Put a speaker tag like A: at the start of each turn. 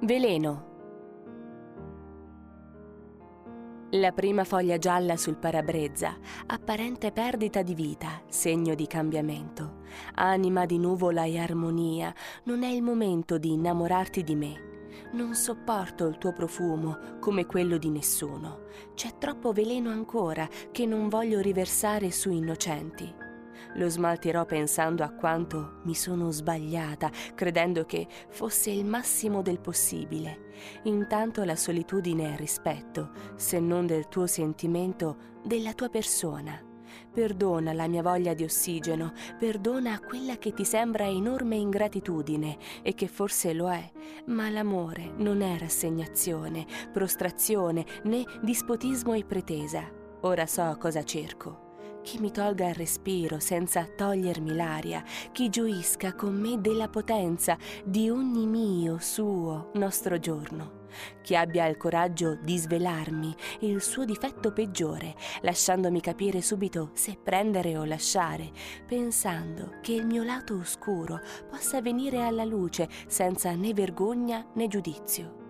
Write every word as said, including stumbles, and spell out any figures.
A: Veleno. La prima foglia gialla sul parabrezza, apparente perdita di vita, segno di cambiamento. Anima di nuvola e armonia, non è il momento di innamorarti di me. Non sopporto il tuo profumo come quello di nessuno. C'è troppo veleno ancora che non voglio riversare su innocenti. Lo smaltirò pensando a quanto mi sono sbagliata, credendo che fosse il massimo del possibile. Intanto la solitudine è rispetto, se non del tuo sentimento, della tua persona. Perdona la mia voglia di ossigeno, perdona quella che ti sembra enorme ingratitudine e che forse lo è, ma l'amore non è rassegnazione, prostrazione né dispotismo e pretesa. Ora so cosa cerco. Chi mi tolga il respiro senza togliermi l'aria, chi gioisca con me della potenza di ogni mio, suo, nostro giorno. Chi abbia il coraggio di svelarmi il suo difetto peggiore, lasciandomi capire subito se prendere o lasciare, pensando che il mio lato oscuro possa venire alla luce senza né vergogna né giudizio.